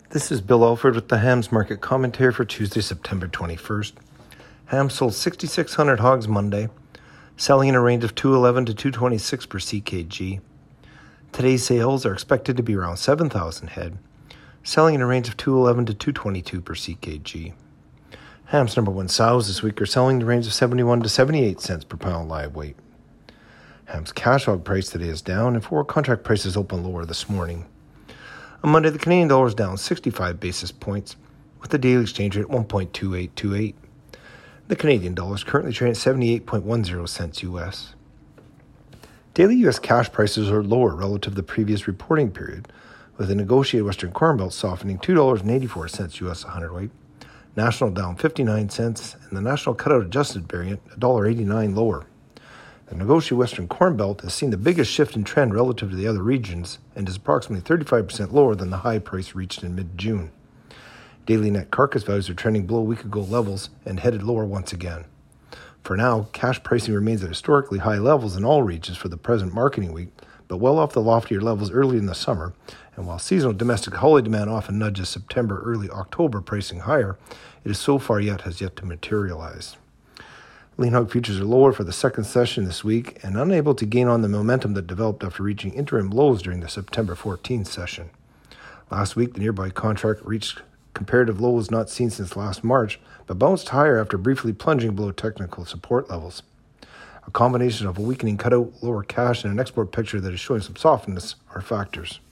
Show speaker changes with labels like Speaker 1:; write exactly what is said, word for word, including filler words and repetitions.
Speaker 1: This is Bill Alford with the Hams Market Commentary for Tuesday, September twenty-first. Hams sold six thousand six hundred hogs Monday, selling in a range of two eleven to two twenty-six per C K G. Today's sales are expected to be around seven thousand head, selling in a range of two eleven to two twenty-two per C K G. Hams number one sows this week are selling in the range of seventy-one to seventy-eight cents per pound live weight. Hams cash hog price today is down, and forward contract prices open lower this morning. On Monday, the Canadian dollar is down sixty-five basis points, with the daily exchange rate at one point two eight two eight. The Canadian dollar is currently trading at seventy-eight point one zero cents U S. Daily U S cash prices are lower relative to the previous reporting period, with the negotiated Western Corn Belt softening two dollars and eighty-four cents U S a hundredweight, National down fifty-nine cents, and the National Cutout Adjusted variant one dollar eighty-nine lower. The negotiated Western Corn Belt has seen the biggest shift in trend relative to the other regions and is approximately thirty-five percent lower than the high price reached in mid-June. Daily net carcass values are trending below week-ago levels and headed lower once again. For now, cash pricing remains at historically high levels in all regions for the present marketing week, but well off the loftier levels early in the summer, and while seasonal domestic holiday demand often nudges September, early October pricing higher, it is so far yet has yet to materialize. Lean hog futures are lower for the second session this week and unable to gain on the momentum that developed after reaching interim lows during the September fourteenth session. Last week, the nearby contract reached comparative lows not seen since last March, but bounced higher after briefly plunging below technical support levels. A combination of a weakening cutout, lower cash, and an export picture that is showing some softness are factors.